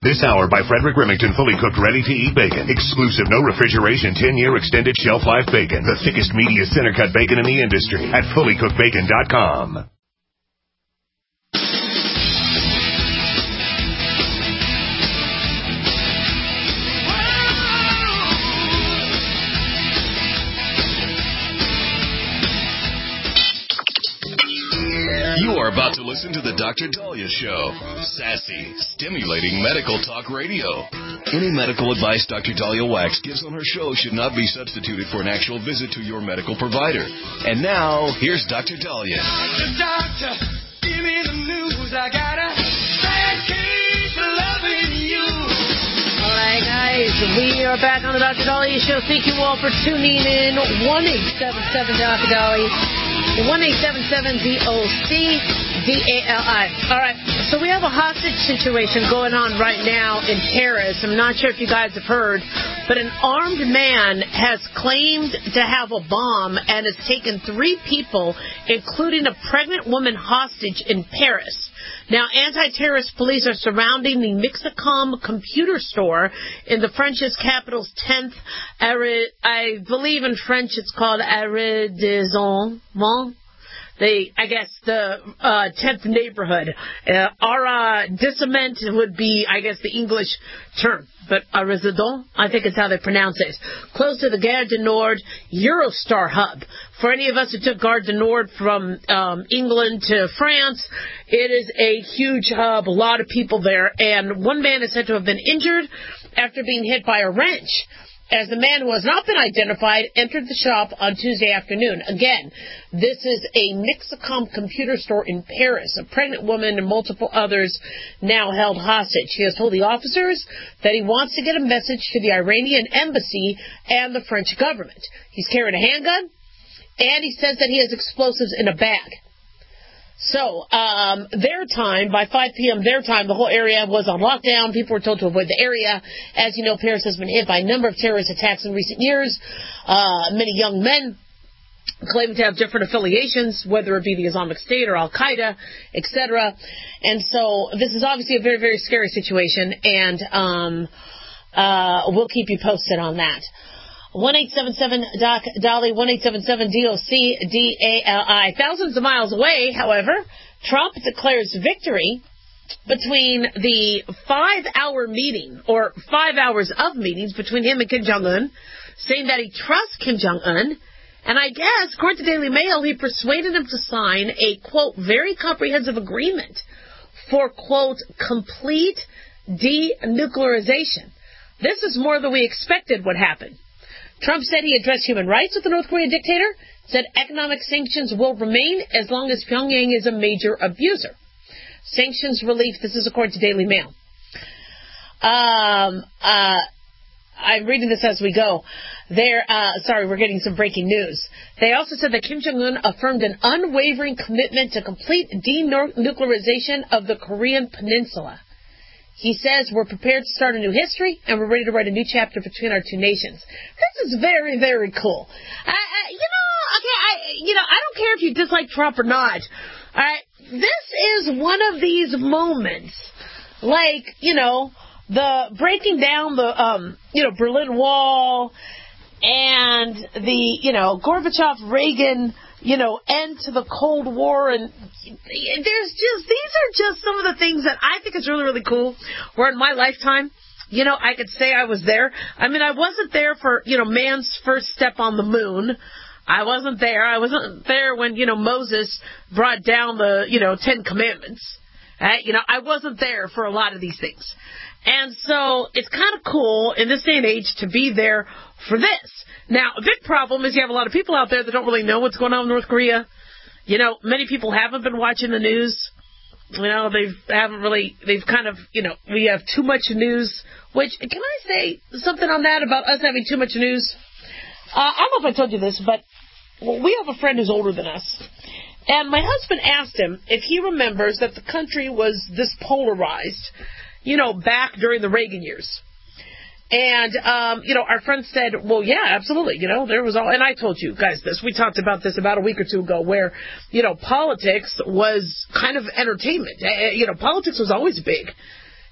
This hour by Frederick Remington, fully cooked, ready-to-eat bacon. Exclusive, no refrigeration, 10-year extended shelf life bacon. The thickest, meatiest, center-cut bacon in the industry at fullycookedbacon.com. You are about to listen to the Dr. Dahlia Show. Sassy, stimulating medical talk radio. Any medical advice Dr. Dahlia Wax gives on her show should not be substituted for an actual visit to your medical provider. And now, here's Dr. Dahlia. Doctor, give me the news. I got a bad case of loving you. All right, guys, we are back on the Dr. Dahlia Show. Thank you all for tuning in. 1-877 Dr. Dahlia. 1-877-DOC-DALI. All right, so we have a hostage situation going on right now in Paris. I'm not sure if you guys have heard, but an armed man has claimed to have a bomb and has taken 3 people, including a pregnant woman, hostage in Paris. Now, anti-terrorist police are surrounding the Mixicom computer store in the French's capital's 10th, I believe in French it's called arrondissement. I guess the 10th neighborhood. Arrondissement would be, I guess, the English term. But arrondissement, I think it's how they pronounce it. Close to the Gare du Nord Eurostar hub. For any of us who took Gare du Nord from England to France, it is a huge hub, a lot of people there. And one man is said to have been injured after being hit by a wrench, as the man who has not been identified entered the shop on Tuesday afternoon. Again, this is a Mixicom computer store in Paris. A pregnant woman and multiple others now held hostage. He has told the officers that he wants to get a message to the Iranian embassy and the French government. He's carrying a handgun, and he says that he has explosives in a bag. So, their time, by 5 p.m. their time, the whole area was on lockdown. People were told to avoid the area. As you know, Paris has been hit by a number of terrorist attacks in recent years. Many young men claiming to have different affiliations, whether it be the Islamic State or Al-Qaeda, etc. And so this is obviously a very, very scary situation, and we'll keep you posted on that. 1-877-DOC-DALI, 1-877-DOC-DALI. Thousands of miles away, however, Trump declares victory between the 5-hour meeting, or 5 hours of meetings between him and Kim Jong-un, saying that he trusts Kim Jong-un, and I guess, according to Daily Mail, he persuaded him to sign a, quote, very comprehensive agreement for, quote, complete denuclearization. This is more than we expected would happen. Trump said he addressed human rights with the North Korean dictator, said economic sanctions will remain as long as Pyongyang is a major abuser. Sanctions relief, this is according to Daily Mail. I'm reading this as we go. We're getting some breaking news. They also said that Kim Jong-un affirmed an unwavering commitment to complete denuclearization of the Korean Peninsula. He says we're prepared to start a new history, and we're ready to write a new chapter between our two nations. This is very, very cool. I don't care if you dislike Trump or not. All right, this is one of these moments, like, the breaking down the, Berlin Wall and the, Gorbachev-Reagan, end to the Cold War, and these are just some of the things that I think is really, really cool, where in my lifetime, I could say I was there. I mean, I wasn't there for, man's first step on the moon. I wasn't there. I wasn't there when, Moses brought down the, 10 Commandments. I wasn't there for a lot of these things. And so it's kind of cool in this day and age to be there for this. Now, a big problem is you have a lot of people out there that don't really know what's going on in North Korea. Many people haven't been watching the news. They've kind of, we have too much news, which, can I say something on that about us having too much news? I don't know if I told you this, but we have a friend who's older than us. And my husband asked him if he remembers that the country was this polarized, back during the Reagan years. And, our friend said, well, yeah, absolutely. There was all, and I told you guys this, we talked about this about a week or two ago where, politics was kind of entertainment. Politics was always big.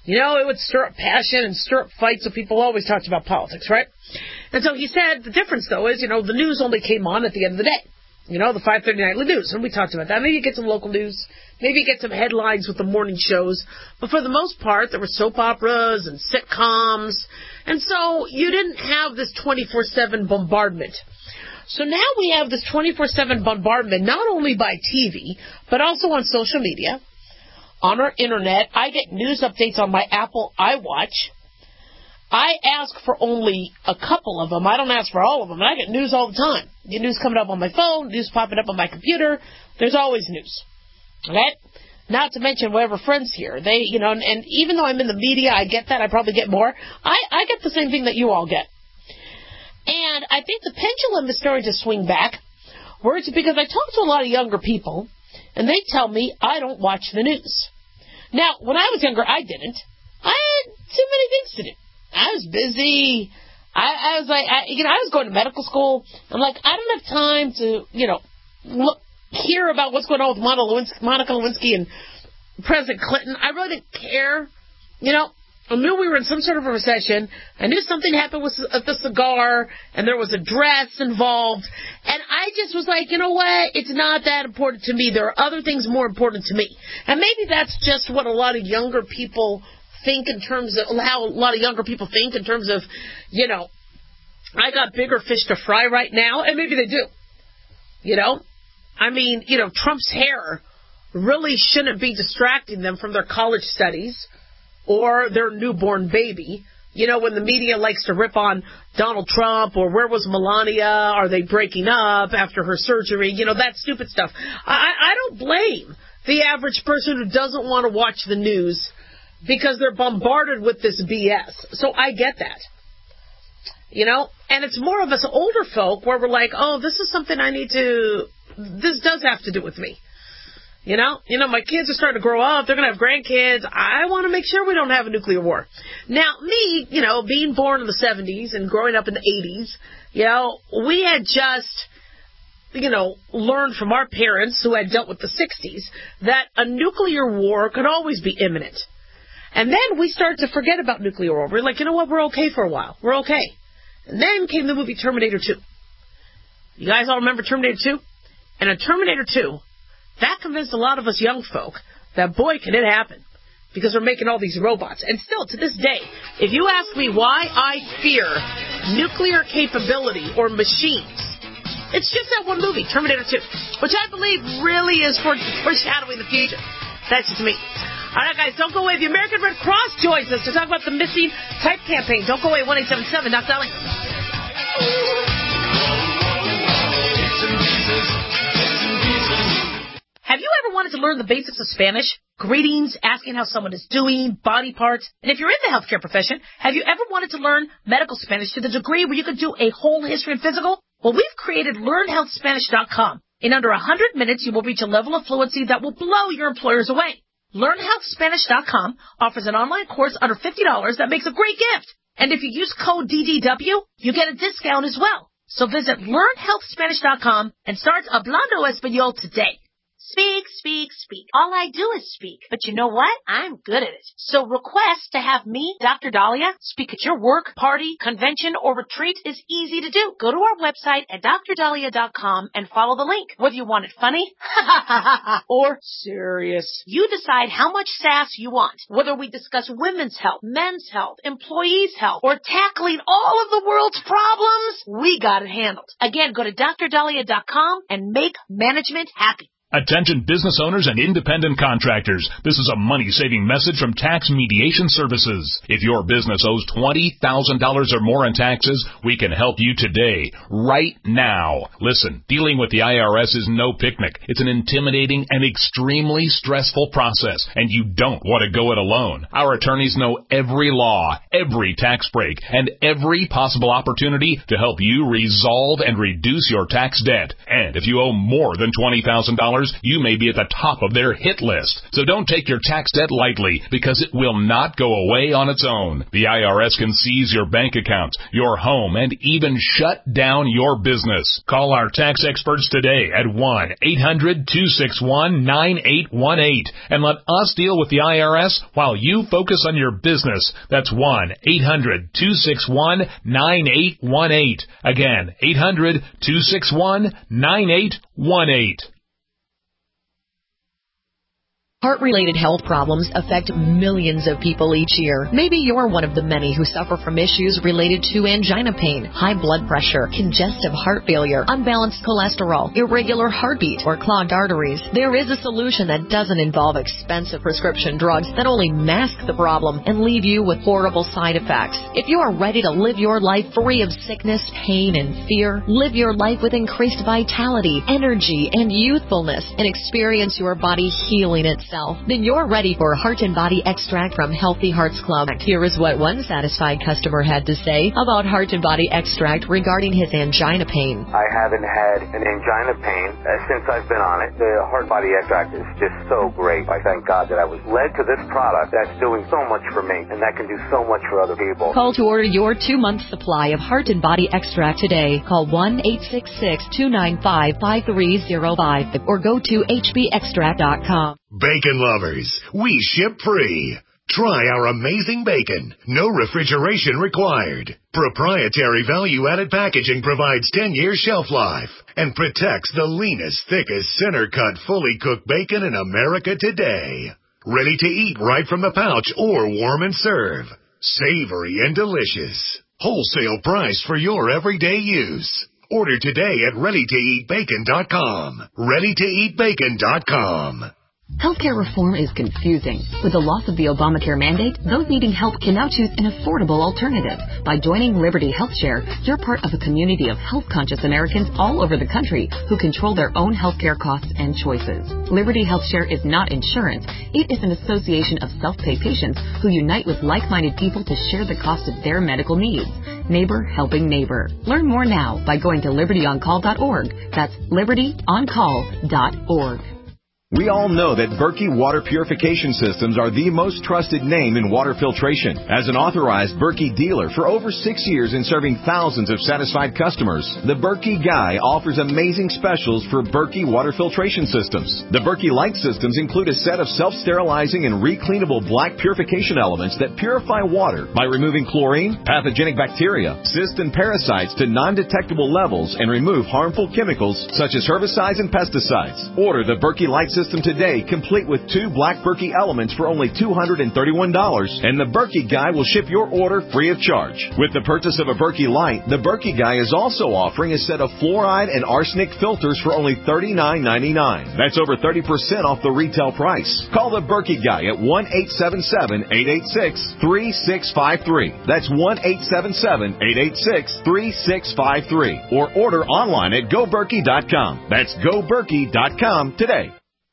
You know, it would stir up passion and stir up fights, so people always talked about politics, right? And so he said the difference, though, is, you know, the news only came on at the end of the day. You know, the 5:30 nightly news, and we talked about that. Maybe you get some local news, maybe you get some headlines with the morning shows, but for the most part, there were soap operas and sitcoms, and so you didn't have this 24/7 bombardment. So now we have this 24/7 bombardment, not only by TV, but also on social media, on our internet. I get news updates on my Apple iWatch. I ask for only a couple of them. I don't ask for all of them, and I get news all the time. Get news coming up on my phone, news popping up on my computer. There's always news. Okay? Not to mention whatever friends here. They, you know, and even though I'm in the media, I get that. I probably get more. I get the same thing that you all get. And I think the pendulum is starting to swing back, where it's because I talk to a lot of younger people, and they tell me I don't watch the news. Now, when I was younger, I didn't. I had too many things to do. I was busy. I was like, I was going to medical school. I'm like, I don't have time to, hear about what's going on with Monica Lewinsky and President Clinton. I really didn't care. I knew we were in some sort of a recession. I knew something happened with the cigar, and there was a dress involved. And I just was like, you know what? It's not that important to me. There are other things more important to me. And maybe that's just what a lot of younger people think in terms of how a lot of younger people think in terms of, I got bigger fish to fry right now, and maybe they do. Trump's hair really shouldn't be distracting them from their college studies or their newborn baby. When the media likes to rip on Donald Trump or where was Melania, are they breaking up after her surgery, that stupid stuff. I don't blame the average person who doesn't want to watch the news because they're bombarded with this BS. So I get that. And it's more of us older folk where we're like, oh, this is something this does have to do with me. My kids are starting to grow up. They're going to have grandkids. I want to make sure we don't have a nuclear war. Now, me, being born in the 70s and growing up in the 80s, we had just, learned from our parents who had dealt with the 60s that a nuclear war could always be imminent. And then we started to forget about nuclear war. We're like, you know what? We're okay for a while. We're okay. And then came the movie Terminator 2. You guys all remember Terminator 2? And in Terminator 2, that convinced a lot of us young folk that, boy, can it happen. Because we're making all these robots. And still, to this day, if you ask me why I fear nuclear capability or machines, it's just that one movie, Terminator 2, which I believe really is foreshadowing the future. That's just me. All right, guys, don't go away. The American Red Cross joins us to talk about the Missing Type campaign. Don't go away. 1-877, Doc Dolly. Have you ever wanted to learn the basics of Spanish? Greetings, asking how someone is doing, body parts. And if you're in the healthcare profession, have you ever wanted to learn medical Spanish to the degree where you could do a whole history and physical? Well, we've created LearnHealthSpanish.com. In under 100 minutes, you will reach a level of fluency that will blow your employers away. LearnHealthSpanish.com offers an online course under $50 that makes a great gift. And if you use code DDW, you get a discount as well. So visit LearnHealthSpanish.com and start Hablando Español today. Speak, speak, speak. All I do is speak. But you know what? I'm good at it. So request to have me, Dr. Dahlia, speak at your work, party, convention, or retreat is easy to do. Go to our website at drdahlia.com and follow the link. Whether you want it funny or serious, you decide how much sass you want. Whether we discuss women's health, men's health, employees' health, or tackling all of the world's problems, we got it handled. Again, go to drdahlia.com and make management happy. Attention business owners and independent contractors. This is a money-saving message from Tax Mediation Services. If your business owes $20,000 or more in taxes, we can help you today, right now. Listen, dealing with the IRS is no picnic. It's an intimidating and extremely stressful process, and you don't want to go it alone. Our attorneys know every law, every tax break, and every possible opportunity to help you resolve and reduce your tax debt. And if you owe more than $20,000 you may be at the top of their hit list. So don't take your tax debt lightly, because it will not go away on its own. The IRS can seize your bank account, your home, and even shut down your business. Call our tax experts today at 1-800-261-9818 and let us deal with the IRS while you focus on your business. That's 1-800-261-9818. Again, 800-261-9818. Heart-related health problems affect millions of people each year. Maybe you're one of the many who suffer from issues related to angina pain, high blood pressure, congestive heart failure, unbalanced cholesterol, irregular heartbeat, or clogged arteries. There is a solution that doesn't involve expensive prescription drugs that only mask the problem and leave you with horrible side effects. If you are ready to live your life free of sickness, pain, and fear, live your life with increased vitality, energy, and youthfulness, and experience your body healing itself, then you're ready for Heart and Body Extract from Healthy Hearts Club. Here is what one satisfied customer had to say about Heart and Body Extract regarding his angina pain. I haven't had an angina pain since I've been on it. The Heart Body Extract is just so great. I thank God that I was led to this product that's doing so much for me, and that can do so much for other people. Call to order your 2-month supply of Heart and Body Extract today. Call 1-866-295-5305 or go to hbextract.com. Bacon lovers, we ship free. Try our amazing bacon. No refrigeration required. Proprietary value-added packaging provides 10-year shelf life and protects the leanest, thickest, center-cut, fully cooked bacon in America today. Ready to eat right from the pouch or warm and serve. Savory and delicious. Wholesale price for your everyday use. Order today at ReadyToEatBacon.com. ReadyToEatBacon.com. Healthcare reform is confusing. With the loss of the Obamacare mandate, those needing help can now choose an affordable alternative. By joining Liberty HealthShare, you're part of a community of health-conscious Americans all over the country who control their own healthcare costs and choices. Liberty HealthShare is not insurance. It is an association of self-pay patients who unite with like-minded people to share the cost of their medical needs. Neighbor helping neighbor. Learn more now by going to libertyoncall.org. That's libertyoncall.org. We all know that Berkey Water Purification Systems are the most trusted name in water filtration. As an authorized Berkey dealer for over 6 years and serving thousands of satisfied customers, the Berkey Guy offers amazing specials for Berkey Water Filtration Systems. The Berkey Light Systems include a set of self-sterilizing and recleanable black purification elements that purify water by removing chlorine, pathogenic bacteria, cysts, and parasites to non-detectable levels and remove harmful chemicals such as herbicides and pesticides. Order the Berkey Light System today, complete with 2 black Berkey elements for only $231, and the Berkey Guy will ship your order free of charge. With the purchase of a Berkey Light, the Berkey Guy is also offering a set of fluoride and arsenic filters for only $39.99. That's over 30% off the retail price. Call the Berkey Guy at 1-877-886-3653. That's 1-877-886-3653. Or order online at GoBerkey.com. That's GoBerkey.com today.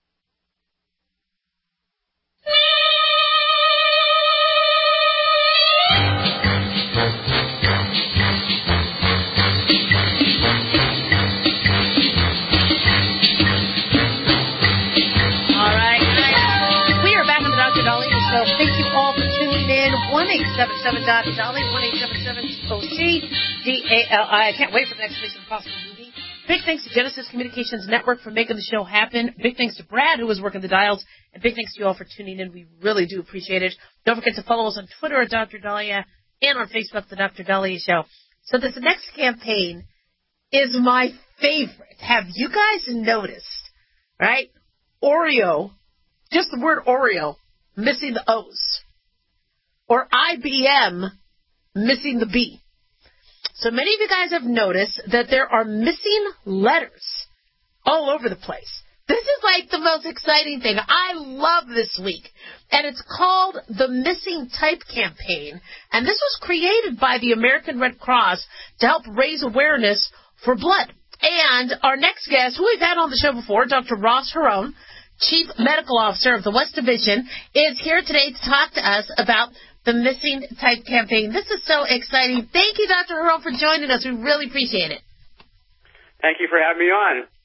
Thank you all for tuning in. 1-877-DOLLY, 1-877-OC-DALI. I can't wait for the next Mission Impossible movie. Big thanks to Genesis Communications Network for making the show happen. Big thanks to Brad, who was working the dials. And big thanks to you all for tuning in. We really do appreciate it. Don't forget to follow us on Twitter at Dr. Dahlia and on Facebook, The Dr. Dahlia Show. So this next campaign is my favorite. Have you guys noticed, right? Oreo, just the word Oreo, missing the O's. Or IBM, missing the B. So many of you guys have noticed that there are missing letters all over the place. This is like the most exciting thing. I love this week. And it's called the Missing Type Campaign. And this was created by the American Red Cross to help raise awareness for blood. And our next guest, who we've had on the show before, Dr. Ross Harone, Chief Medical Officer of the West Division, is here today to talk to us about the Missing Type Campaign. This is so exciting. Thank you, Dr. Harone, for joining us. We really appreciate it. Thank you for having me on.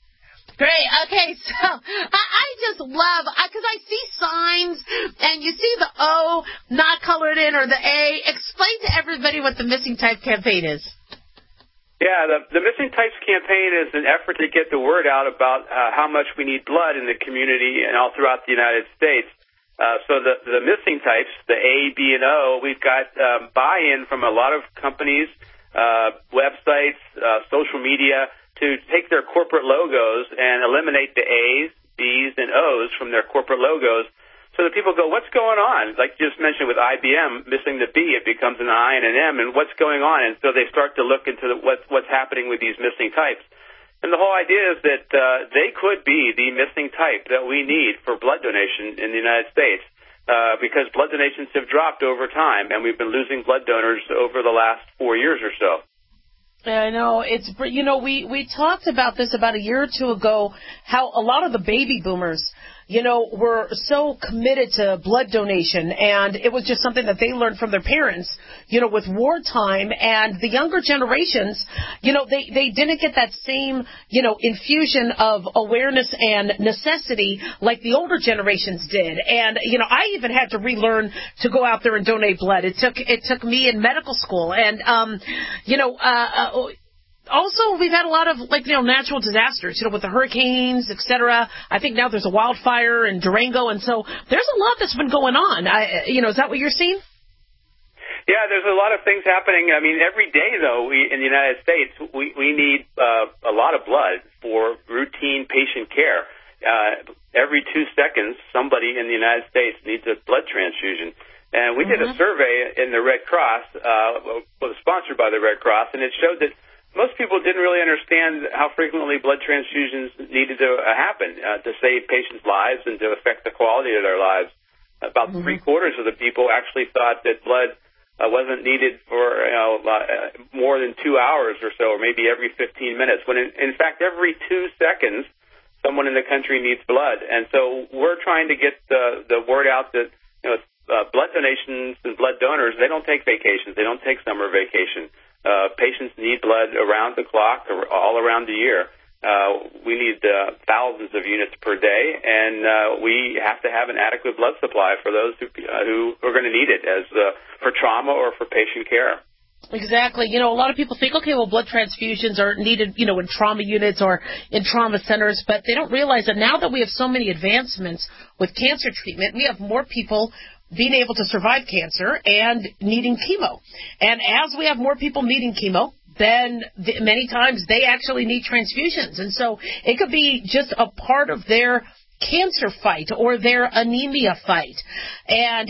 Great. Okay, so I just love, because I see signs, and you see the O not colored in or the A. Explain to everybody what the Missing Type campaign is. Yeah, the Missing Types campaign is an effort to get the word out about how much we need blood in the community and all throughout the United States. So the Missing Types, the A, B, and O, we've got buy-in from a lot of companies, websites, social media, to take their corporate logos and eliminate the A's, B's, and O's from their corporate logos so that people go, what's going on? Like you just mentioned with IBM, missing the B, it becomes an I and an M, and what's going on? And so they start to look into what's happening with these missing types. And the whole idea is that they could be the missing type that we need for blood donation in the United States because blood donations have dropped over time, and we've been losing blood donors over the last 4 years or so. I know. We talked about this about a year or two ago, how a lot of the baby boomers, were so committed to blood donation, and it was just something that they learned from their parents, with wartime, and the younger generations, they didn't get that same, infusion of awareness and necessity like the older generations did. And, I even had to relearn to go out there and donate blood. It took me in medical school, and, also, we've had a lot of, natural disasters, with the hurricanes, et cetera. I think now there's a wildfire in Durango, and so there's a lot that's been going on. Is that what you're seeing? Yeah, there's a lot of things happening. I mean, every day, though, in the United States, we need a lot of blood for routine patient care. Every 2 seconds, somebody in the United States needs a blood transfusion. And we did a survey in the Red Cross, was sponsored by the Red Cross, and it showed that most people didn't really understand how frequently blood transfusions needed to happen to save patients' lives and to affect the quality of their lives. About 3/4 of the people actually thought that blood wasn't needed for more than 2 hours or so, or maybe every 15 minutes, when in fact every 2 seconds someone in the country needs blood. And so we're trying to get the word out that blood donations and blood donors, they don't take vacations, they don't take summer vacation. Patients need blood around the clock or all around the year. We need thousands of units per day, and we have to have an adequate blood supply for those who are going to need it for trauma or for patient care. Exactly. A lot of people think, okay, well, blood transfusions are needed, in trauma units or in trauma centers, but they don't realize that now that we have so many advancements with cancer treatment, we have more people being able to survive cancer and needing chemo. And as we have more people needing chemo, then many times they actually need transfusions. And so it could be just a part of their cancer fight or their anemia fight. And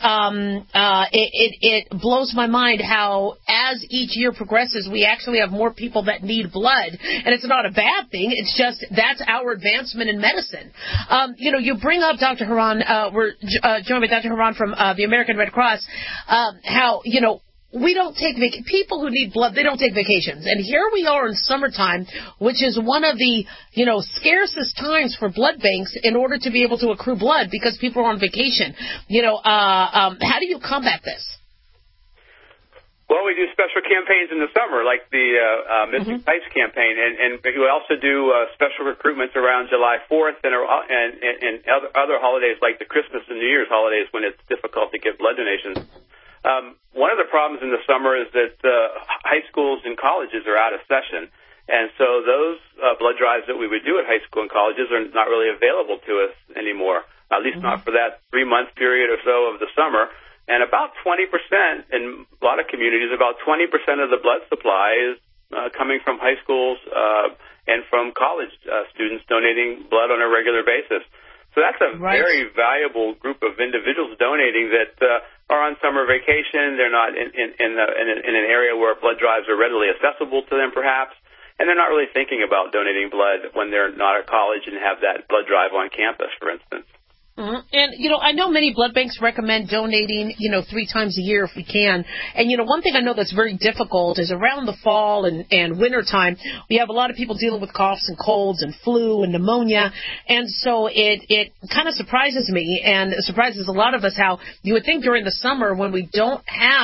it blows my mind how as each year progresses, we actually have more people that need blood. And it's not a bad thing. It's just that's our advancement in medicine. You bring up Dr. Haran, we're joined by Dr. Haran from the American Red Cross, how, we don't take people who need blood, they don't take vacations. And here we are in summertime, which is one of the, scarcest times for blood banks in order to be able to accrue blood because people are on vacation. How do you combat this? Well, we do special campaigns in the summer, like the Missing Types campaign, and we also do special recruitments around July 4th and other holidays like the Christmas and New Year's holidays when it's difficult to get blood donations. One of the problems in the summer is that high schools and colleges are out of session, and so those blood drives that we would do at high school and colleges are not really available to us anymore, at least not for that 3-month period or so of the summer. And about 20%, in a lot of communities, about 20% of the blood supply is coming from high schools and from college students donating blood on a regular basis. So that's a very valuable group of individuals donating that are on summer vacation. They're not in an area where blood drives are readily accessible to them, perhaps, and they're not really thinking about donating blood when they're not at college and have that blood drive on campus, for instance. And, I know many blood banks recommend donating, 3 times a year if we can. And, one thing I know that's very difficult is around the fall and winter time, we have a lot of people dealing with coughs and colds and flu and pneumonia. And so it kind of surprises me and it surprises a lot of us how you would think during the summer when we don't have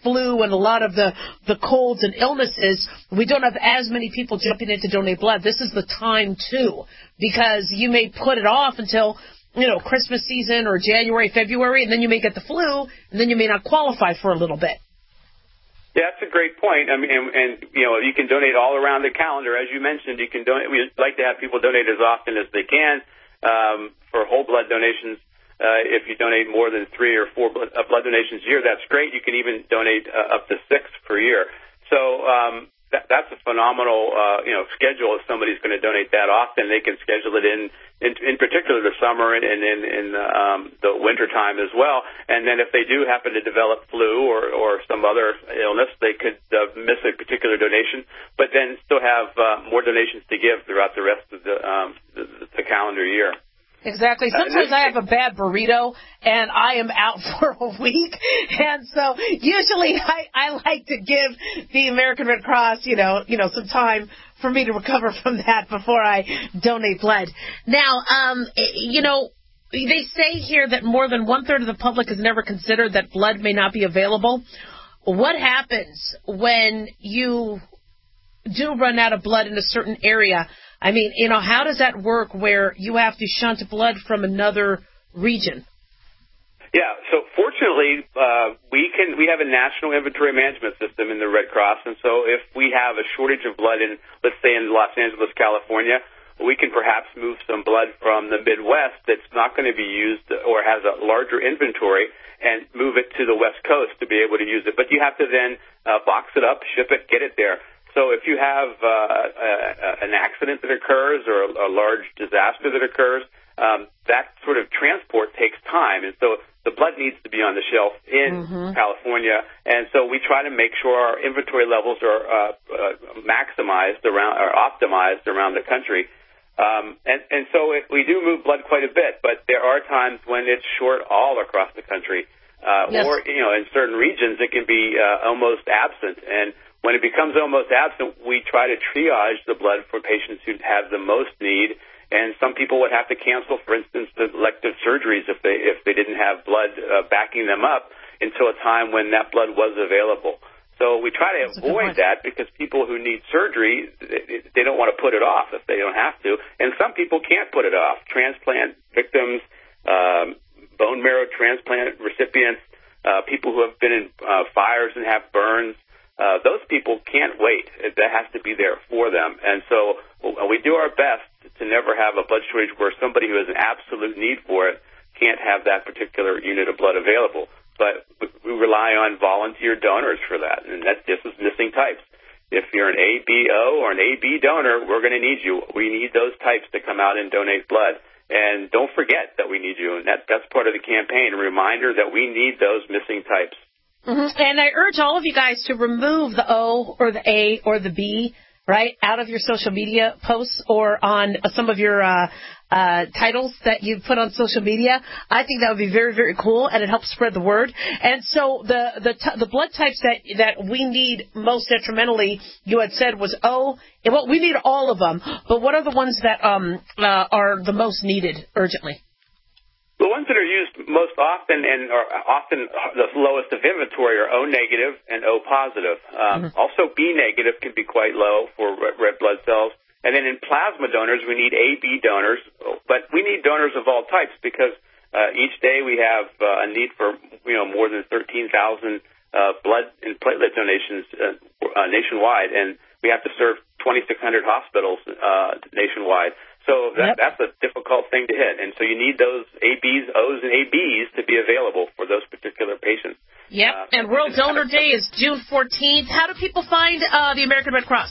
flu and a lot of the colds and illnesses, we don't have as many people jumping in to donate blood. This is the time, too, because you may put it off until, Christmas season or January, February, and then you may get the flu, and then you may not qualify for a little bit. Yeah, that's a great point. I mean, and you can donate all around the calendar. As you mentioned, you can donate. We'd like to have people donate as often as they can for whole blood donations. If you donate more than 3 or 4 blood donations a year, that's great. You can even donate up to 6 per year. So that's a phenomenal schedule. If somebody's going to donate that often, they can schedule it in particular the summer and in the winter time as well. And then if they do happen to develop flu or some other illness, they could miss a particular donation, but then still have more donations to give throughout the rest of the calendar year. Exactly. Sometimes I have a bad burrito and I am out for a week, and so usually I like to give the American Red Cross, some time for me to recover from that before I donate blood. Now, they say here that more than 1/3 of the public has never considered that blood may not be available. What happens when you do run out of blood in a certain area? I mean, how does that work where you have to shunt blood from another region? Yeah, so fortunately, we have a national inventory management system in the Red Cross, and so if we have a shortage of blood in, let's say, in Los Angeles, California, we can perhaps move some blood from the Midwest that's not going to be used or has a larger inventory and move it to the West Coast to be able to use it. But you have to then box it up, ship it, get it there. So if you have an accident that occurs or a large disaster that occurs, that sort of transport takes time. And so the blood needs to be on the shelf in California. And so we try to make sure our inventory levels are maximized around or optimized around the country. And so we do move blood quite a bit, but there are times when it's short all across the country. Yes. Or, in certain regions it can be almost absent. And when it becomes almost absent, we try to triage the blood for patients who have the most need, and some people would have to cancel, for instance, the elective surgeries if they didn't have blood backing them up until a time when that blood was available. So we try to avoid that because people who need surgery, they don't want to put it off if they don't have to, and some people can't put it off. Transplant victims, bone marrow transplant recipients, people who have been in fires and have burns, those people can't wait. That has to be there for them. And so we do our best to never have a blood shortage where somebody who has an absolute need for it can't have that particular unit of blood available. But we rely on volunteer donors for that, and that's just as missing types. If you're an ABO or an AB donor, we're going to need you. We need those types to come out and donate blood. And don't forget that we need you, and that's part of the campaign, a reminder that we need those missing types. And I urge all of you guys to remove the O or the A or the B, right, out of your social media posts or on some of your titles that you put on social media. I think that would be very, very cool, and it helps spread the word. And so the blood types that we need most detrimentally, you had said, was O. Well, we need all of them, but what are the ones that are the most needed urgently? The ones that are used most often and are often the lowest of inventory are O negative and O positive. Also, B negative can be quite low for red blood cells. And then in plasma donors, we need AB donors, but we need donors of all types because each day we have a need for more than 13,000 blood and platelet donations nationwide, and we have to serve 2,600 hospitals nationwide. So that's a difficult thing to hit. And so you need those ABs, Os, and ABs to be available for those particular patients. Yep. And World Donor Day is June 14th. How do people find the American Red Cross?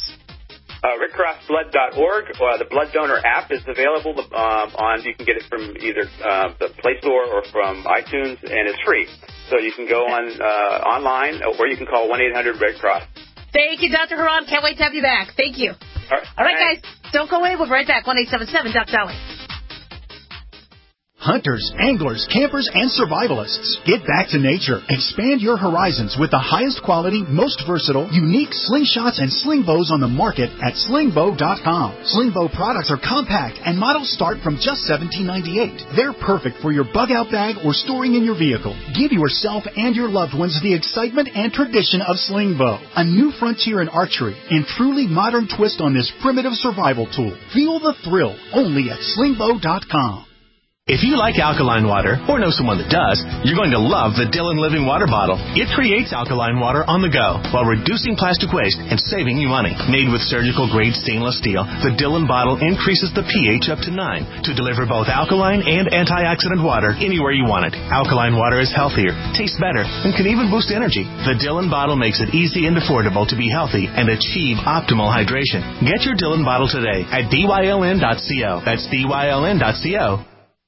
RedCrossBlood.org. The Blood Donor app is available you can get it from either the Play Store or from iTunes, and it's free. So you can go online, or you can call 1-800-RED-CROSS. Thank you, Dr. Haran. Can't wait to have you back. Thank you. All right, guys. Don't go away. We'll be right back. 1-877-DOC-DOLLY. Hunters, anglers, campers, and survivalists. Get back to nature. Expand your horizons with the highest quality, most versatile, unique slingshots and sling bows on the market at slingbow.com. Slingbow products are compact and models start from just $17.98. They're perfect for your bug-out bag or storing in your vehicle. Give yourself and your loved ones the excitement and tradition of Slingbow, a new frontier in archery and truly modern twist on this primitive survival tool. Feel the thrill only at slingbow.com. If you like alkaline water, or know someone that does, you're going to love the Dillon Living Water Bottle. It creates alkaline water on the go while reducing plastic waste and saving you money. Made with surgical-grade stainless steel, the Dillon bottle increases the pH up to 9 to deliver both alkaline and antioxidant water anywhere you want it. Alkaline water is healthier, tastes better, and can even boost energy. The Dillon bottle makes it easy and affordable to be healthy and achieve optimal hydration. Get your Dillon bottle today at dyln.co. That's dyln.co.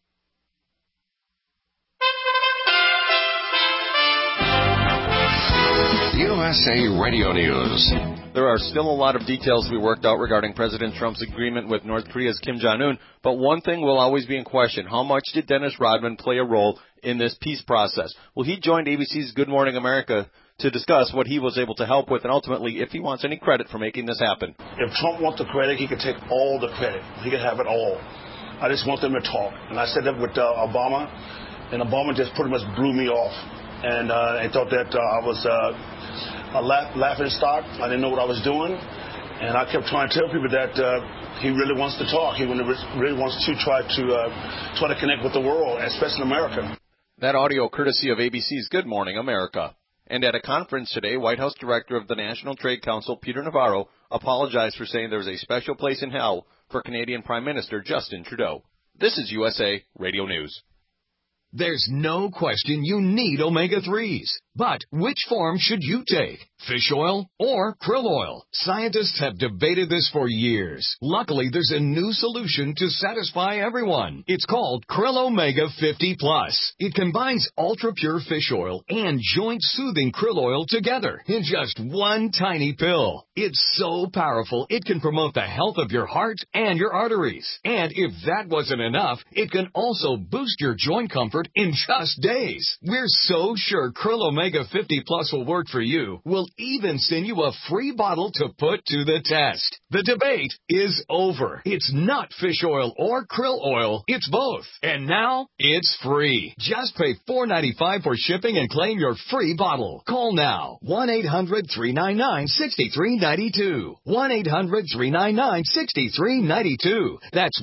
USA Radio News. There are still a lot of details to be worked out regarding President Trump's agreement with North Korea's Kim Jong-un, but one thing will always be in question. How much did Dennis Rodman play a role in this peace process? Well, he joined ABC's Good Morning America to discuss what he was able to help with and ultimately if he wants any credit for making this happen. If Trump wants the credit, he can take all the credit. He can have it all. I just want them to talk. And I said that with Obama, and Obama just pretty much blew me off. And I thought that I was a laughing stock. I didn't know what I was doing. And I kept trying to tell people that he really wants to talk. He really wants to try to connect with the world, especially America. That audio courtesy of ABC's Good Morning America. And at a conference today, White House Director of the National Trade Council, Peter Navarro, apologized for saying there was a special place in hell for Canadian Prime Minister Justin Trudeau. This is USA Radio News. There's no question you need omega-3s. But which form should you take? Fish oil or krill oil? Scientists have debated this for years. Luckily, there's a new solution to satisfy everyone. It's called Krill Omega 50 Plus. It combines ultra-pure fish oil and joint-soothing krill oil together in just one tiny pill. It's so powerful, it can promote the health of your heart and your arteries. And if that wasn't enough, it can also boost your joint comfort in just days. We're so sure Krill Omega 50 Plus will work for you. We'll even send you a free bottle to put to the test. The debate is over. It's not fish oil or krill oil. It's both. And now it's free. Just pay $4.95 for shipping and claim your free bottle. Call now. 1-800-399-6392. 1-800-399-6392. That's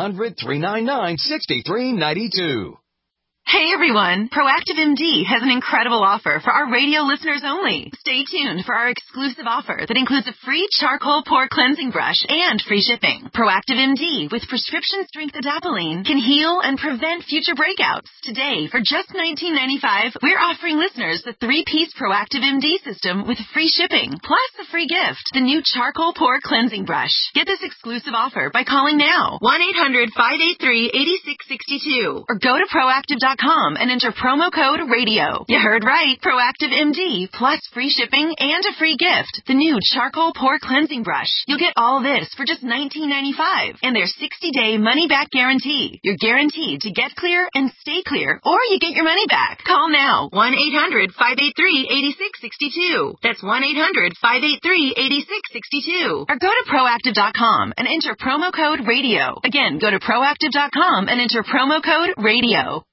1-800-399-6392. Hey everyone, Proactive MD has an incredible offer for our radio listeners only. Stay tuned for our exclusive offer that includes a free charcoal pore cleansing brush and free shipping. Proactive MD with prescription strength adapalene can heal and prevent future breakouts. Today, for just $19.95, we're offering listeners the 3-piece Proactive MD system with free shipping, plus a free gift, the new charcoal pore cleansing brush. Get this exclusive offer by calling now, 1-800-583-8662, or go to proactive.com and enter promo code RADIO. You heard right. Proactive MD plus free shipping and a free gift. The new charcoal pore cleansing brush. You'll get all this for just $19.95 and their 60-day money-back guarantee. You're guaranteed to get clear and stay clear, or you get your money back. Call now. 1-800-583-8662. That's 1-800-583-8662. Or go to proactive.com and enter promo code RADIO. Again, go to proactive.com and enter promo code RADIO.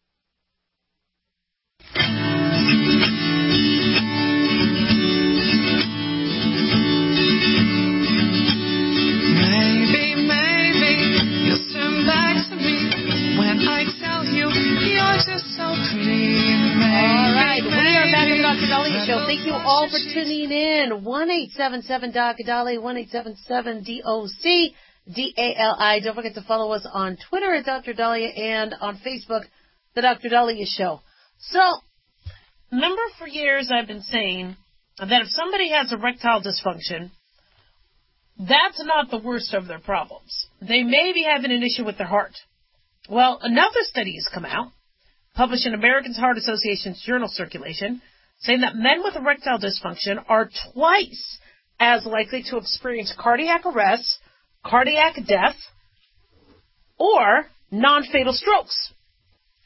Maybe you'll turn back to me when I tell you you're just so pretty. All right, we are back on the Dr. Dahlia Show. Thank you all for tuning in. 1-877-DOC-DALI, 1-877-DOC-DALI. Don't forget to follow us on Twitter at Dr. Dahlia and on Facebook, The Dr. Dahlia Show. So, remember for years I've been saying that if somebody has erectile dysfunction, that's not the worst of their problems. They may be having an issue with their heart. Well, another study has come out, published in American Heart Association's journal Circulation, saying that men with erectile dysfunction are twice as likely to experience cardiac arrest, cardiac death, or non-fatal strokes.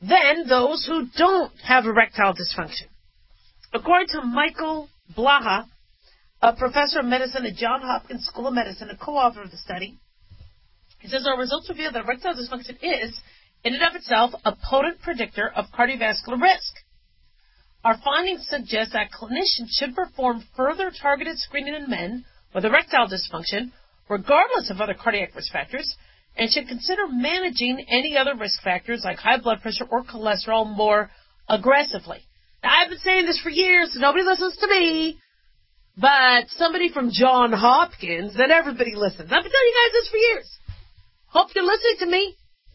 than those who don't have erectile dysfunction. According to Michael Blaha, a professor of medicine at Johns Hopkins School of Medicine, a co-author of the study, he says our results reveal that erectile dysfunction is, in and of itself, a potent predictor of cardiovascular risk. Our findings suggest that clinicians should perform further targeted screening in men with erectile dysfunction, regardless of other cardiac risk factors, and should consider managing any other risk factors like high blood pressure or cholesterol more aggressively. Now, I've been saying this for years, so nobody listens to me, but somebody from Johns Hopkins, then everybody listens. I've been telling you guys this for years. Hope you're listening to me.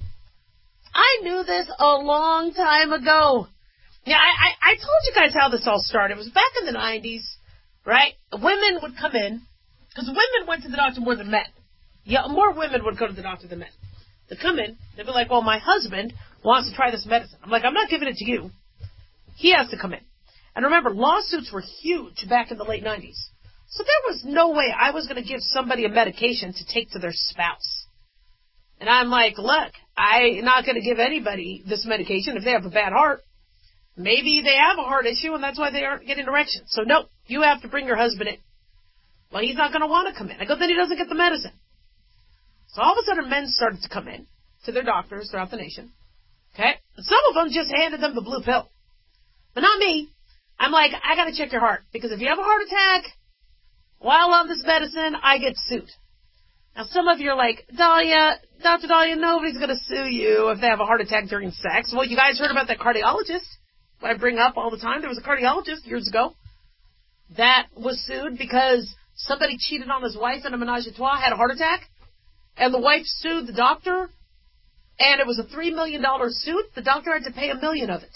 I knew this a long time ago. Yeah, I told you guys how this all started. It was back in the 90s, right? Women would come in, because women went to the doctor more than men. Yeah, more women would go to the doctor than men. They'd come in, they'd be like, well, my husband wants to try this medicine. I'm like, I'm not giving it to you. He has to come in. And remember, lawsuits were huge back in the late 90s. So there was no way I was going to give somebody a medication to take to their spouse. And I'm like, look, I'm not going to give anybody this medication if they have a bad heart. Maybe they have a heart issue and that's why they aren't getting erections. So no, you have to bring your husband in. Well, he's not going to want to come in. I go, then he doesn't get the medicine. So all of a sudden men started to come in to their doctors throughout the nation. Okay? And some of them just handed them the blue pill. But not me. I'm like, I got to check your heart. Because if you have a heart attack while on this medicine, I get sued. Now, some of you are like, Dahlia, Dr. Dahlia, nobody's going to sue you if they have a heart attack during sex. Well, you guys heard about that cardiologist I bring up all the time. There was a cardiologist years ago that was sued because somebody cheated on his wife in a menage a trois, had a heart attack, and the wife sued the doctor, and it was a $3 million suit. The doctor had to pay $1 million of it.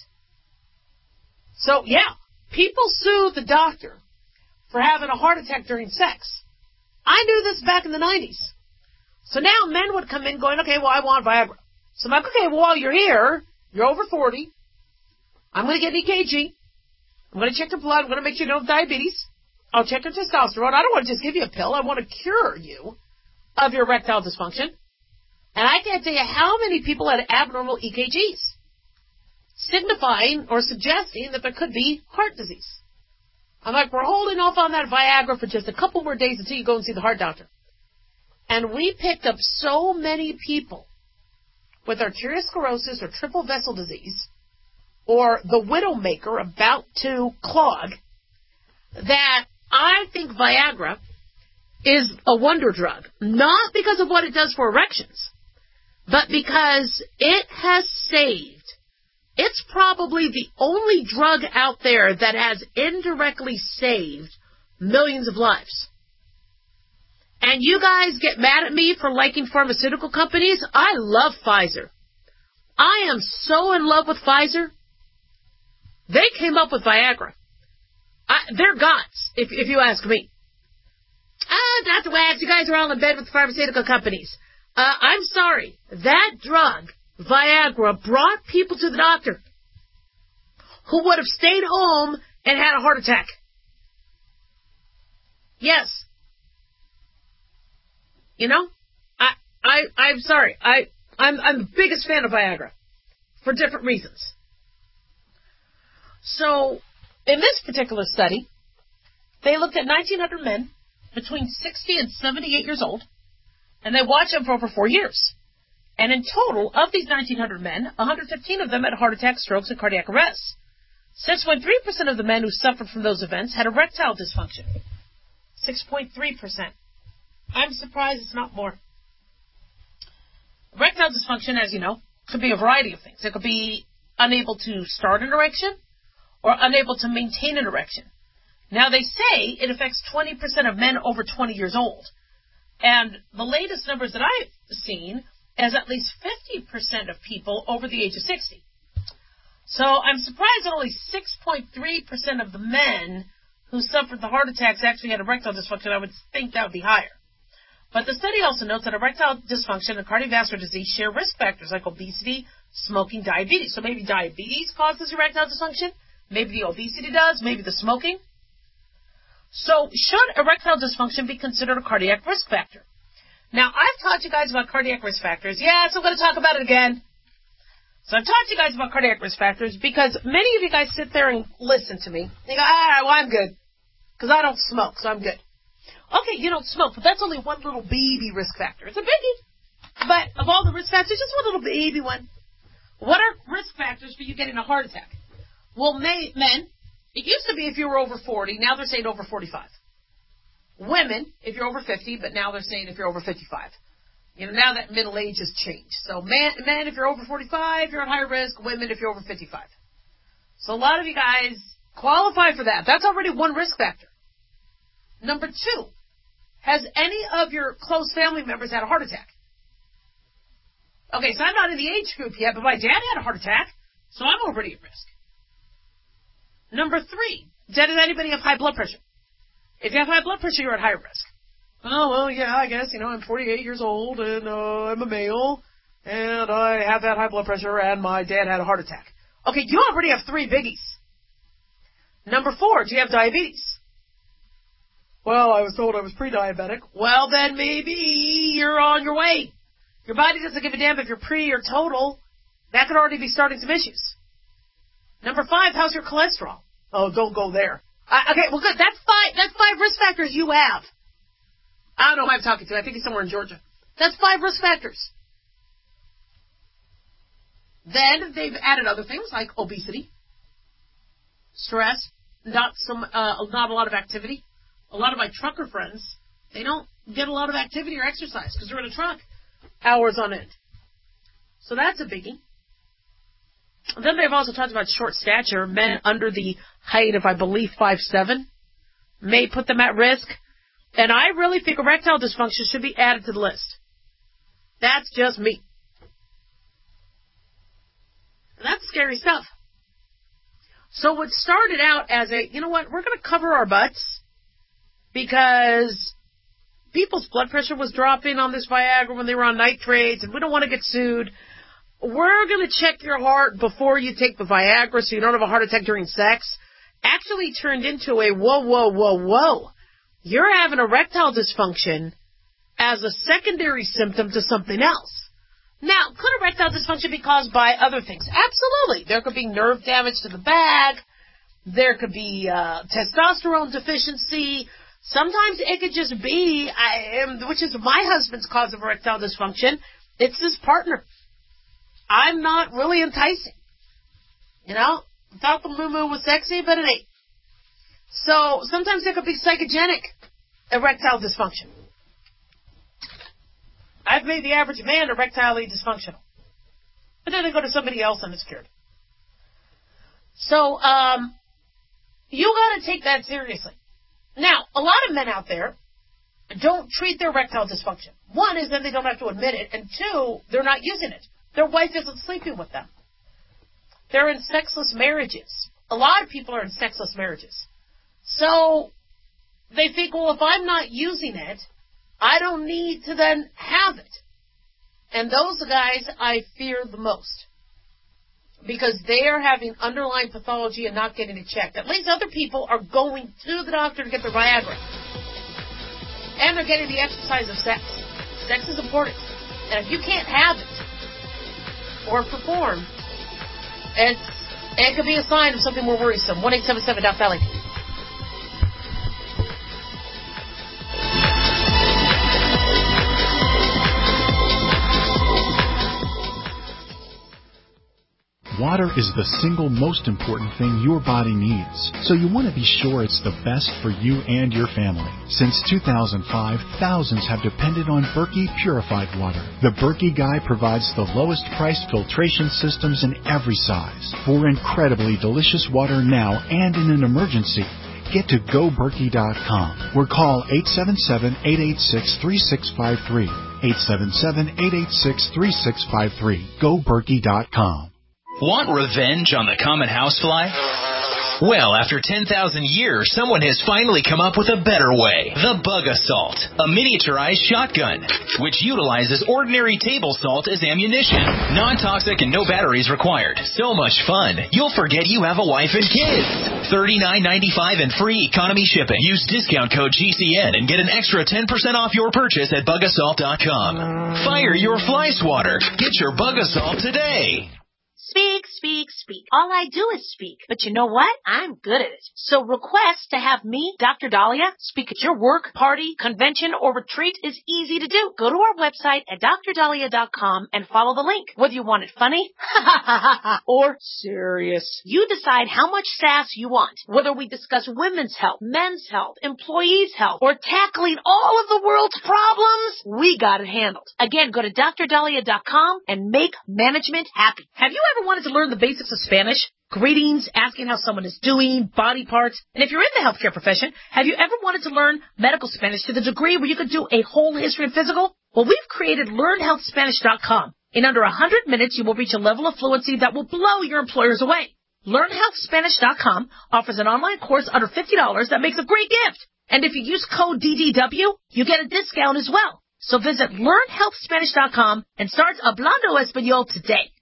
So, yeah, people sue the doctor for having a heart attack during sex. I knew this back in the 90s. So now men would come in going, okay, well, I want Viagra. So I'm like, okay, well, while you're here, you're over 40. I'm going to get an EKG. I'm going to check your blood. I'm going to make sure you don't have diabetes. I'll check your testosterone. I don't want to just give you a pill. I want to cure you of your erectile dysfunction. And I can't tell you how many people had abnormal EKGs, signifying or suggesting that there could be heart disease. I'm like, we're holding off on that Viagra for just a couple more days until you go and see the heart doctor. And we picked up so many people with arteriosclerosis or triple vessel disease or the widowmaker about to clog that I think Viagra is a wonder drug. Not because of what it does for erections, but because it has saved. It's probably the only drug out there that has indirectly saved millions of lives. And you guys get mad at me for liking pharmaceutical companies? I love Pfizer. I am so in love with Pfizer. They came up with Viagra. They're gods, if you ask me. Dr. Wags, you guys are all in bed with the pharmaceutical companies. I'm sorry. That drug, Viagra, brought people to the doctor who would have stayed home and had a heart attack. Yes. You know, I'm sorry. I'm the biggest fan of Viagra for different reasons. So, in this particular study, they looked at 1,900 men between 60 and 78 years old, and they watched them for over 4 years. And in total, of these 1,900 men, 115 of them had heart attacks, strokes, and cardiac arrests. 6.3% of the men who suffered from those events had erectile dysfunction. 6.3%. I'm surprised it's not more. Erectile dysfunction, as you know, could be a variety of things. It could be unable to start an erection or unable to maintain an erection. Now, they say it affects 20% of men over 20 years old. And the latest numbers that I've seen is at least 50% of people over the age of 60. So I'm surprised that only 6.3% of the men who suffered the heart attacks actually had erectile dysfunction. I would think that would be higher. But the study also notes that erectile dysfunction and cardiovascular disease share risk factors like obesity, smoking, diabetes. So maybe diabetes causes erectile dysfunction. Maybe the obesity does. Maybe the smoking. So should erectile dysfunction be considered a cardiac risk factor? Now, I've taught you guys about cardiac risk factors. Yes, I'm going to talk about it again. So I've talked to you guys about cardiac risk factors because many of you guys sit there and listen to me. You go, well, I'm good because I don't smoke, so I'm good. Okay, you don't smoke, but that's only one little baby risk factor. It's a biggie. But of all the risk factors, just one little baby one. What are risk factors for you getting a heart attack? Well, men, it used to be if you were over 40. Now they're saying over 45. Women, if you're over 50, but now they're saying if you're over 55. You know, now that middle age has changed. So men, if you're over 45, you're at higher risk. Women, if you're over 55. So a lot of you guys qualify for that. That's already one risk factor. Number 2, has any of your close family members had a heart attack? Okay, so I'm not in the age group yet, but my dad had a heart attack, so I'm already at risk. Number 3, does anybody have high blood pressure? If you have high blood pressure, you're at higher risk. Oh, well, yeah, I guess, I'm 48 years old, and I'm a male, and I have that high blood pressure, and my dad had a heart attack. Okay, you already have 3 biggies. Number 4, do you have diabetes? Well, I was told I was pre-diabetic. Well, then maybe you're on your way. Your body doesn't give a damn if you're pre or total. That could already be starting some issues. Number 5, how's your cholesterol? Oh, don't go there. Okay, well, good. That's 5 risk factors you have. I don't know who I'm talking to. I think he's somewhere in Georgia. That's 5 risk factors. Then they've added other things like obesity, stress, not a lot of activity. A lot of my trucker friends, they don't get a lot of activity or exercise because they're in a truck hours on end. So that's a biggie. Then they've also talked about short stature. Men under the height of, I believe, 5'7" may put them at risk. And I really think erectile dysfunction should be added to the list. That's just me. And that's scary stuff. So what started out as we're going to cover our butts because people's blood pressure was dropping on this Viagra when they were on nitrates, and we don't want to get sued. We're going to check your heart before you take the Viagra so you don't have a heart attack during sex. Actually turned into a whoa. You're having erectile dysfunction as a secondary symptom to something else. Now, could erectile dysfunction be caused by other things? Absolutely. There could be nerve damage to the bag. There could be testosterone deficiency. Sometimes it could just be, which is my husband's cause of erectile dysfunction, it's his partner. I'm not really enticing. Thought the moo-moo was sexy, but it ain't. So sometimes there could be psychogenic erectile dysfunction. I've made the average man erectilely dysfunctional. But then I go to somebody else and it's cured. So, you gotta take that seriously. Now, a lot of men out there don't treat their erectile dysfunction. 1 is then they don't have to admit it, and 2, they're not using it. Their wife isn't sleeping with them. They're in sexless marriages. A lot of people are in sexless marriages. So, they think, well, if I'm not using it, I don't need to then have it. And those guys I fear the most. Because they are having underlying pathology and not getting it checked. At least other people are going to the doctor to get their Viagra. And they're getting the exercise of sex. Sex is important. And if you can't have it or perform, it could be a sign of something more worrisome. 1-877-DOC-VALLEY. Water is the single most important thing your body needs, so you want to be sure it's the best for you and your family. Since 2005, thousands have depended on Berkey purified water. The Berkey Guy provides the lowest priced filtration systems in every size for incredibly delicious water now and in an emergency. Get to GoBerkey.com or call 877-886-3653. 877-886-3653. GoBerkey.com. Want revenge on the common housefly? Well, after 10,000 years, someone has finally come up with a better way. The Bug Assault, a miniaturized shotgun, which utilizes ordinary table salt as ammunition. Non-toxic and no batteries required. So much fun, you'll forget you have a wife and kids. $39.95 and free economy shipping. Use discount code GCN and get an extra 10% off your purchase at bugassault.com. Fire your fly swatter. Get your Bug Assault today. Speak, speak, speak. All I do is speak. But you know what? I'm good at it. So request to have me, Dr. Dahlia, speak at your work, party, convention, or retreat is easy to do. Go to our website at drdahlia.com and follow the link. Whether you want it funny or serious, you decide how much sass you want. Whether we discuss women's health, men's health, employees' health, or tackling all of the world's problems, we got it handled. Again, go to drdahlia.com and make management happy. Have you ever wanted to learn the basics of Spanish? Greetings, asking how someone is doing, body parts. And if you're in the healthcare profession, have you ever wanted to learn medical Spanish to the degree where you could do a whole history and physical? Well, we've created LearnHealthSpanish.com. In under 100 minutes, you will reach a level of fluency that will blow your employers away. LearnHealthSpanish.com offers an online course under $50 that makes a great gift. And if you use code DDW, you get a discount as well. So visit LearnHealthSpanish.com and start Hablando Español today.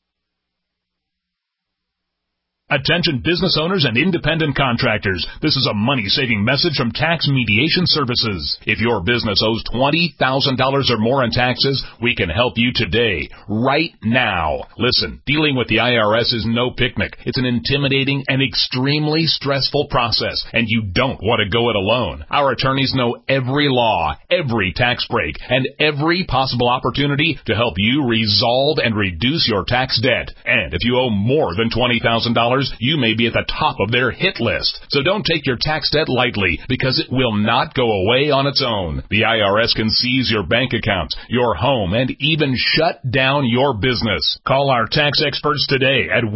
Attention business owners and independent contractors. This is a money-saving message from Tax Mediation Services. If your business owes $20,000 or more in taxes, we can help you today, right now. Listen, dealing with the IRS is no picnic. It's an intimidating and extremely stressful process, and you don't want to go it alone. Our attorneys know every law, every tax break, and every possible opportunity to help you resolve and reduce your tax debt. And if you owe more than $20,000, you may be at the top of their hit list. So don't take your tax debt lightly, because it will not go away on its own. The IRS can seize your bank accounts, your home, and even shut down your business. Call our tax experts today at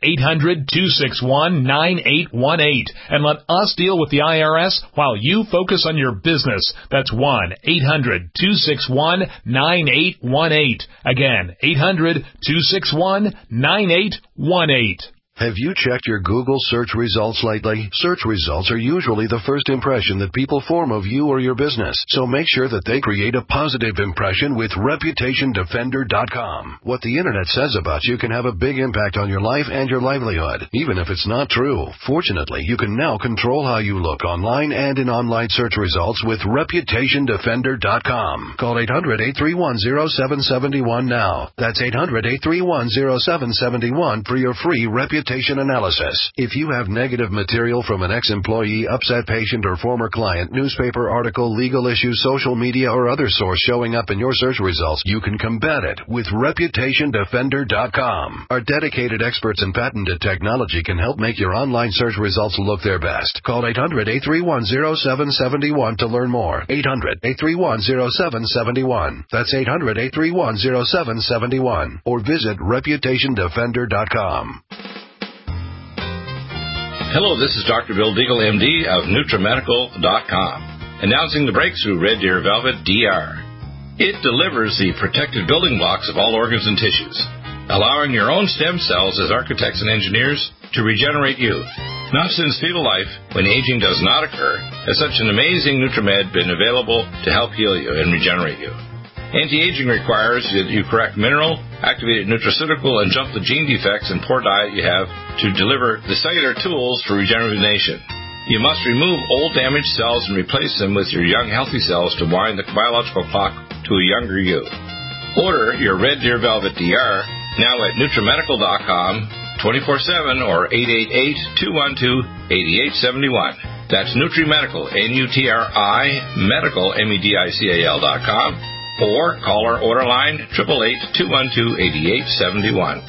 1-800-261-9818 and let us deal with the IRS while you focus on your business. That's 1-800-261-9818. Again, 800-261-9818. Have you checked your Google search results lately? Search results are usually the first impression that people form of you or your business, so make sure that they create a positive impression with ReputationDefender.com. What the Internet says about you can have a big impact on your life and your livelihood, even if it's not true. Fortunately, you can now control how you look online and in online search results with ReputationDefender.com. Call 800-831-0771 now. That's 800-831-0771 for your free reputation analysis. If you have negative material from an ex-employee, upset patient, or former client, newspaper article, legal issue, social media, or other source showing up in your search results, you can combat it with ReputationDefender.com. Our dedicated experts in patented technology can help make your online search results look their best. Call 800-831-0771 to learn more. 800-831-0771. That's 800-831-0771. Or visit ReputationDefender.com. Hello, this is Dr. Bill Deagle, MD of NutriMedical.com, announcing the breakthrough Red Deer Velvet DR. It delivers the protected building blocks of all organs and tissues, allowing your own stem cells as architects and engineers to regenerate you. Not since fetal life, when aging does not occur, has such an amazing NutriMed been available to help heal you and regenerate you. Anti-aging requires that you correct mineral, activated nutraceutical, and jump the gene defects and poor diet you have to deliver the cellular tools for regeneration. You must remove old damaged cells and replace them with your young healthy cells to wind the biological clock to a younger you. Order your Red Deer Velvet DR now at NutriMedical.com 24/7 or 888-212-8871. That's NutriMedical, N-U-T-R-I, Medical, MEDICAL.com. Or call our order line 888-212-8871.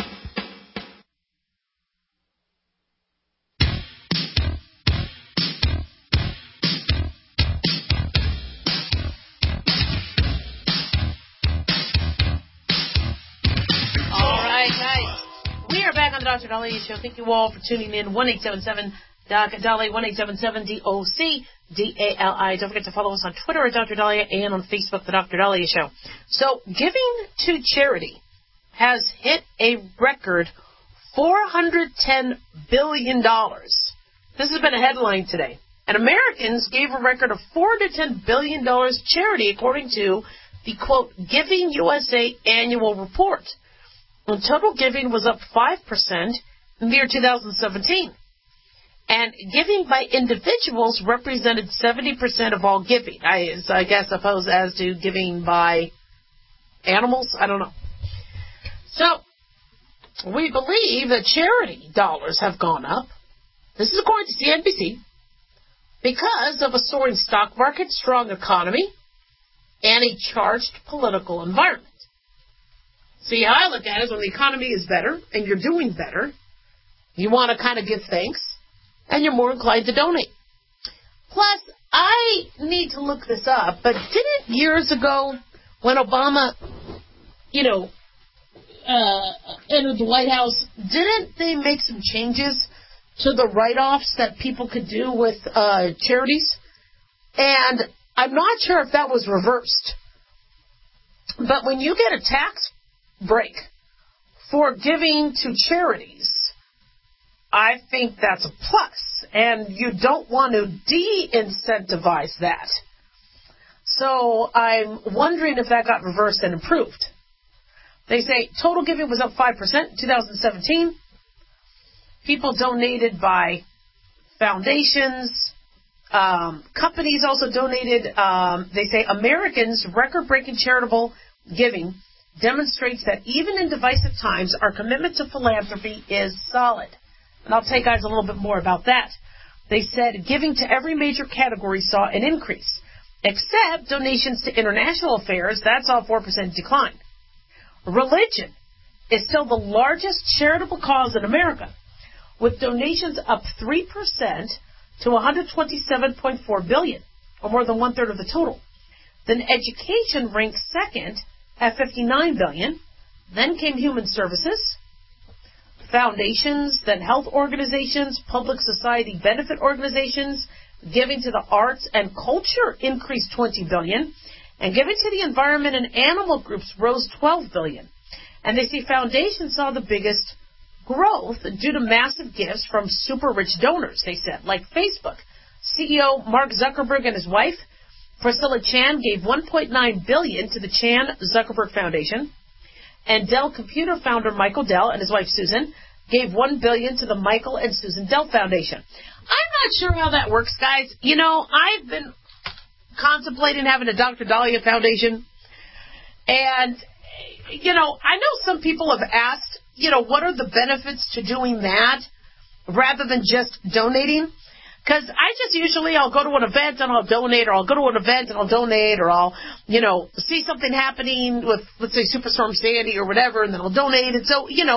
All right, guys. We are back on the Dr. Dahlia Show. Thank you all for tuning in. 1-877 Dr. Dahlia, 1-877-DOC-DALI. Don't forget to follow us on Twitter at Dr. Dahlia and on Facebook, The Dr. Dahlia Show. So, giving to charity has hit a record $410 billion. This has been a headline today. And Americans gave a record of $4 to $10 billion to charity, according to the, quote, Giving USA annual report. And total giving was up 5% in the year 2017. And giving by individuals represented 70% of all giving. I suppose as to giving by animals, I don't know. So, We believe that charity dollars have gone up. This is according to CNBC. Because of a soaring stock market, strong economy, and a charged political environment. See, how I look at it is when the economy is better and you're doing better, you want to kind of give thanks, and you're more inclined to donate. Plus, I need to look this up, but didn't years ago when Obama, entered the White House, didn't they make some changes to the write-offs that people could do with charities? And I'm not sure if that was reversed. But when you get a tax break for giving to charities, I think that's a plus. And you don't want to de-incentivize that. So I'm wondering if that got reversed and improved. They say total giving was up 5% in 2017. People donated by foundations. Companies also donated. They say Americans' record-breaking charitable giving demonstrates that even in divisive times, our commitment to philanthropy is solid. And I'll tell you guys a little bit more about that. They said giving to every major category saw an increase, except donations to international affairs. That's all 4% decline. Religion is still the largest charitable cause in America, with donations up 3% to $127.4 billion, or more than one-third of the total. Then education ranked second at $59 billion. Then came human services, foundations, then health organizations, public society benefit organizations. Giving to the arts and culture increased $20 billion. And giving to the environment and animal groups rose $12 billion. And they say foundations saw the biggest growth due to massive gifts from super rich donors, they said, like Facebook. CEO Mark Zuckerberg and his wife, Priscilla Chan, gave $1.9 billion to the Chan Zuckerberg Foundation. And Dell Computer founder Michael Dell and his wife Susan gave $1 billion to the Michael and Susan Dell Foundation. I'm not sure how that works, guys. I've been contemplating having a Dr. Dahlia Foundation. And, I know some people have asked, what are the benefits to doing that rather than just donating? Because I'll go to an event and I'll donate, or I'll go to an event and I'll donate, or I'll, see something happening with, let's say, Superstorm Sandy or whatever, and then I'll donate. And so, you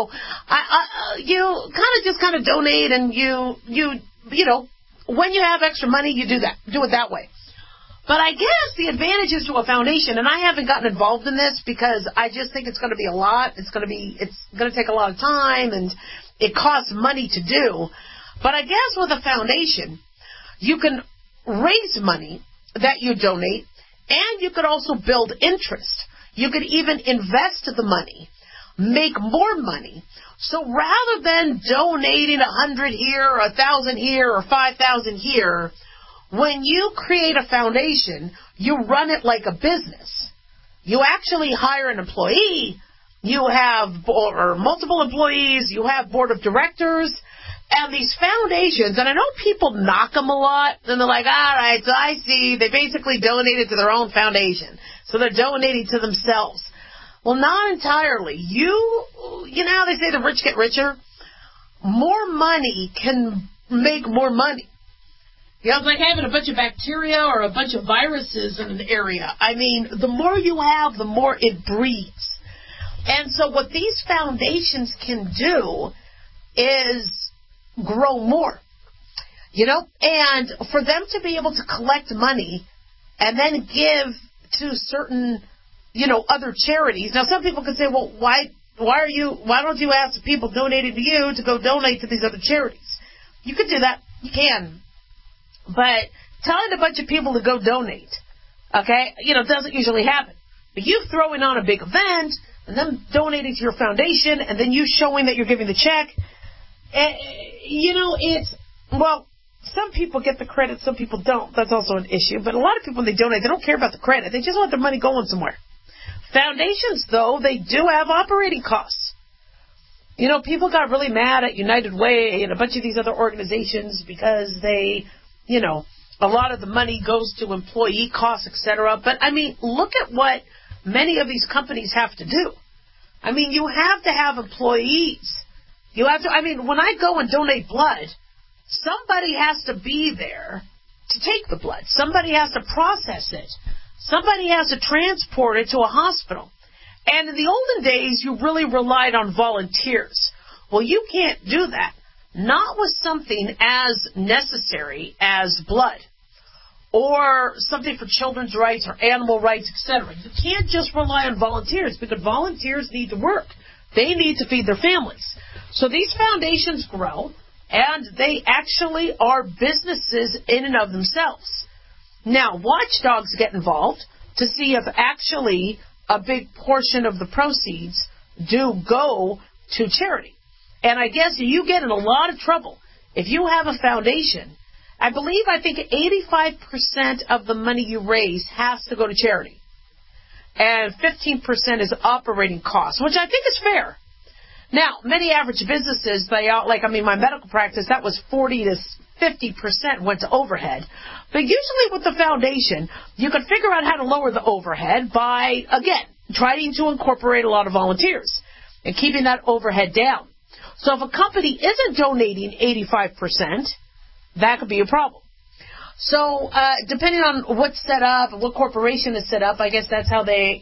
kind of donate, and you when you have extra money, you do it that way. But I guess the advantages to a foundation, and I haven't gotten involved in this because I just think it's going to be a lot. It's going to take a lot of time, and it costs money to do. But I guess with a foundation, you can raise money that you donate, and you could also build interest. You could even invest the money, make more money. So rather than donating 100 here, or 1,000 here, or 5,000 here, when you create a foundation, you run it like a business. You actually hire an employee. You have multiple employees. You have board of directors. And these foundations, and I know people knock them a lot, and they're like, all right, so I see they basically donated to their own foundation. So they're donating to themselves. Well, not entirely. You know how they say the rich get richer? More money can make more money. It's like having a bunch of bacteria or a bunch of viruses in an area. I mean, the more you have, the more it breeds. And so what these foundations can do is grow more, and for them to be able to collect money and then give to certain, other charities. Now, some people could say, well, why don't you ask the people donating to you to go donate to these other charities? You could do that. You can. But telling a bunch of people to go donate, doesn't usually happen. But you throwing on a big event and them donating to your foundation and then you showing that you're giving the check, some people get the credit, some people don't. That's also an issue. But a lot of people, when they donate, they don't care about the credit. They just want their money going somewhere. Foundations, though, they do have operating costs. People got really mad at United Way and a bunch of these other organizations because they, a lot of the money goes to employee costs, etc. But, look at what many of these companies have to do. I mean, you have to have employees. You have to, I mean, when I go and donate blood, somebody has to be there to take the blood. Somebody has to process it. Somebody has to transport it to a hospital. And in the olden days, you really relied on volunteers. Well, you can't do that. Not with something as necessary as blood or something for children's rights or animal rights, etc. You can't just rely on volunteers because volunteers need to work. They need to feed their families. So these foundations grow, and they actually are businesses in and of themselves. Now, watchdogs get involved to see if actually a big portion of the proceeds do go to charity. And I guess you get in a lot of trouble if you have a foundation. I think 85% of the money you raise has to go to charity. And 15% is operating costs, which I think is fair. Now, many average businesses, my medical practice, that was 40 to 50% went to overhead. But usually with the foundation, you can figure out how to lower the overhead by, again, trying to incorporate a lot of volunteers and keeping that overhead down. So if a company isn't donating 85%, that could be a problem. So depending on what's set up and what corporation is set up, I guess that's how they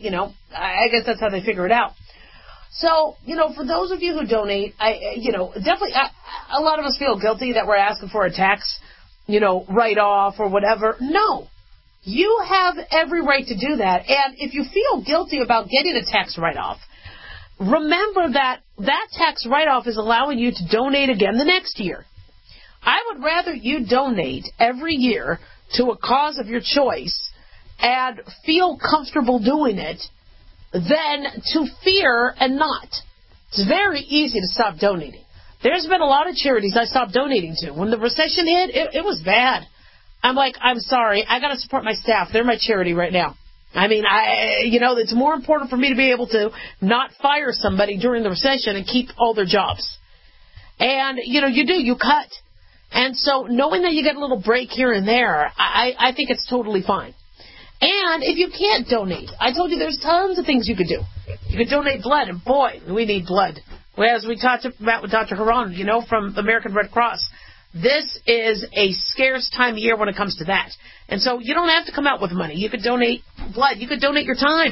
figure it out. So, for those of you who donate, definitely, a lot of us feel guilty that we're asking for a tax, write-off or whatever. No. You have every right to do that. And if you feel guilty about getting a tax write-off, remember that tax write-off is allowing you to donate again the next year. I would rather you donate every year to a cause of your choice and feel comfortable doing it than to fear and not. It's very easy to stop donating. There's been a lot of charities I stopped donating to. When the recession hit, it was bad. I'm like, I'm sorry, I got to support my staff. They're my charity right now. I mean, it's more important for me to be able to not fire somebody during the recession and keep all their jobs. And, you cut. And so knowing that you get a little break here and there, I think it's totally fine. And if you can't donate, I told you there's tons of things you could do. You could donate blood, and boy, we need blood. As we talked about with Dr. Haran, from the American Red Cross, this is a scarce time of year when it comes to that. And so you don't have to come out with money. You could donate blood. You could donate your time.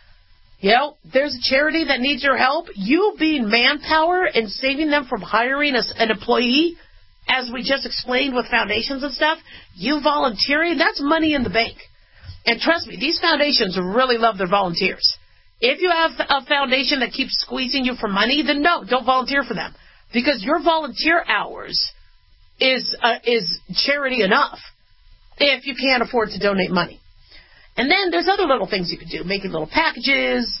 There's a charity that needs your help. You being manpower and saving them from hiring an employee, as we just explained with foundations and stuff, you volunteering, that's money in the bank. And trust me, these foundations really love their volunteers. If you have a foundation that keeps squeezing you for money, then no, don't volunteer for them. Because your volunteer hours is charity enough if you can't afford to donate money. And then there's other little things you could do, making little packages,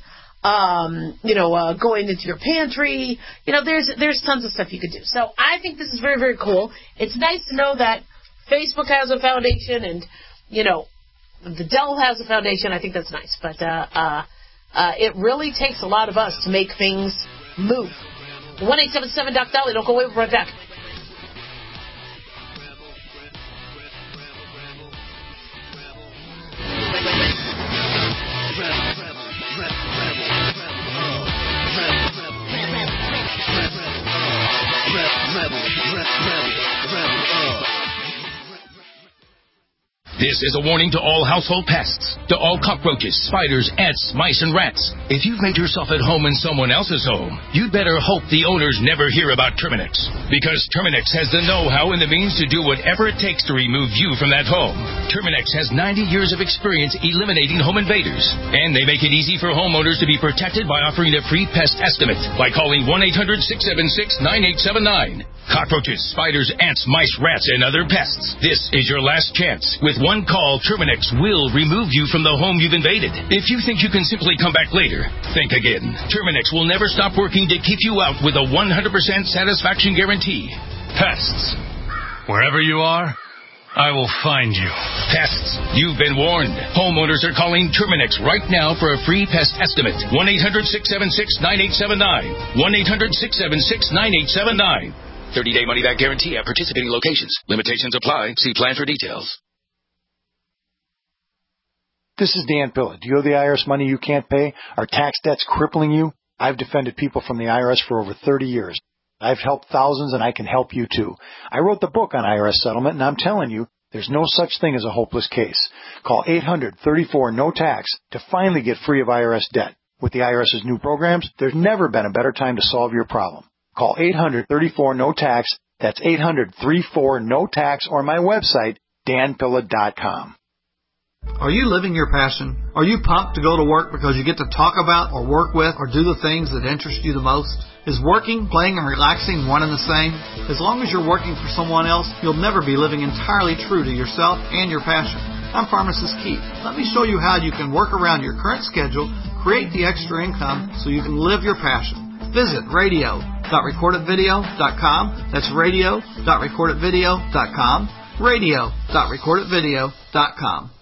going into your pantry. There's tons of stuff you could do. So I think this is very, very cool. It's nice to know that Facebook has a foundation and, the Dell has a foundation. I think that's nice. But it really takes a lot of us to make things move. 1-877-DOC-DOLLY. Don't go away. We'll be right back. This is a warning to all household pests, to all cockroaches, spiders, ants, mice, and rats. If you've made yourself at home in someone else's home, you'd better hope the owners never hear about Terminix. Because Terminix has the know-how and the means to do whatever it takes to remove you from that home. Terminix has 90 years of experience eliminating home invaders. And they make it easy for homeowners to be protected by offering a free pest estimate by calling 1-800-676-9879. Cockroaches, spiders, ants, mice, rats, and other pests. This is your last chance. With one call, Terminix will remove you from the home you've invaded. If you think you can simply come back later, think again. Terminix will never stop working to keep you out with a 100% satisfaction guarantee. Pests. Wherever you are, I will find you. Pests. You've been warned. Homeowners are calling Terminix right now for a free pest estimate. 1-800-676-9879. 1-800-676-9879. 30-day money-back guarantee at participating locations. Limitations apply. See plan for details. This is Dan Pilla. Do you owe the IRS money you can't pay? Are tax debts crippling you? I've defended people from the IRS for over 30 years. I've helped thousands, and I can help you too. I wrote the book on IRS settlement, and I'm telling you, there's no such thing as a hopeless case. Call 800-34-NO-TAX to finally get free of IRS debt. With the IRS's new programs, there's never been a better time to solve your problem. Call 800-34-NO-TAX. That's 800-34-NO-TAX, or my website, danpilla.com. Are you living your passion? Are you pumped to go to work because you get to talk about or work with or do the things that interest you the most? Is working, playing, and relaxing one and the same? As long as you're working for someone else, you'll never be living entirely true to yourself and your passion. I'm Pharmacist Keith. Let me show you how you can work around your current schedule, create the extra income so you can live your passion. Visit radio.recordedvideo.com. That's radio.recordedvideo.com. radio.recordedvideo.com.